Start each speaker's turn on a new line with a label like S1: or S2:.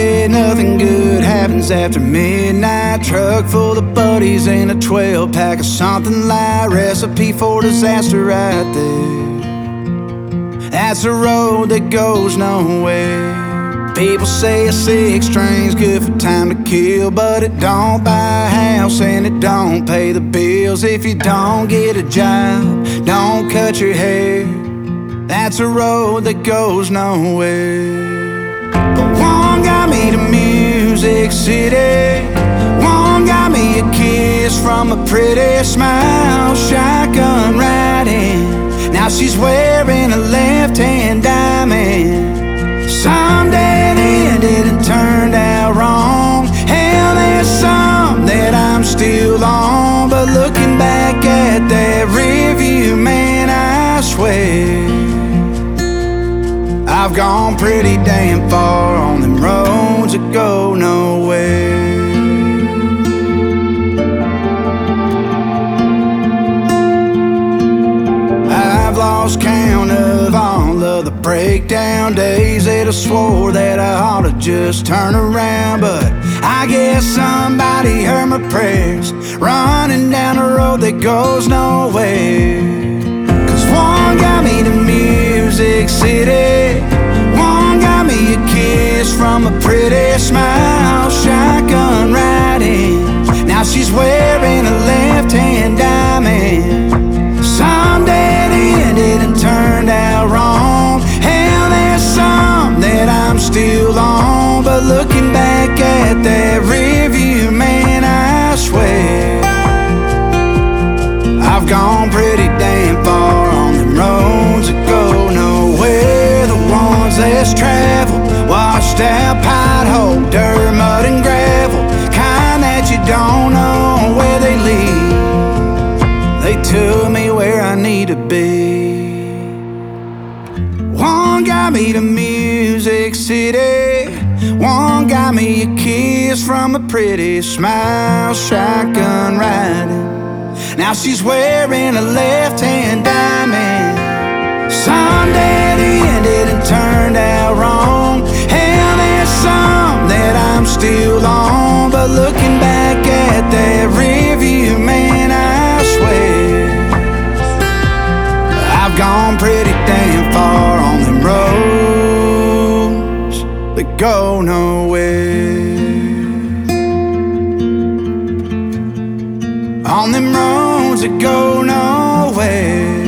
S1: say nothing good happens after midnight. Truck full of buddies and a 12-pack of something light. Recipe for disaster right there. That's a road that goes nowhere. People say a 6-string's good for time to kill, but it don't buy a house and it don't pay the bills. If you don't get a job, don't cut your hair. That's a road that goes nowhere. But one got me to Music City. One got me a kiss from a pretty smile. Shotgun riding, now she's wearing a left-hand diamond. Some dead ended and turned out wrong. Hell, there's some that I'm still on. But looking back at that review, man, I swear I've gone pretty damn far on them roads that go nowhere. I've lost count of all of the breakdown days that I swore that I ought to just turn around. But I guess somebody heard my prayers, running down a road that goes nowhere. Cause one got me to Music City. One got me a kiss from a pretty smile. Shotgun riding, now she's wearing a left-hand diamond. Some dead ended and turned out wrong. Hell, there's some that I'm still on. But looking back at that review, man, I swear I've gone pretty damn far on them roads that go nowhere. The ones less traveled, washed out pothole, dirt, mud and gravel, kind that you don't know where they lead. They took me where I need to be. One got me to Music City. One got me a kiss from a pretty smile. Shotgun riding, now she's wearing a left-hand diamond. Some dead ended and turned out wrong. Hell, there's some that I'm still on. But looking back at that review, man, I swear I've gone pretty damn far on them roads that go nowhere. On them roads that go nowhere.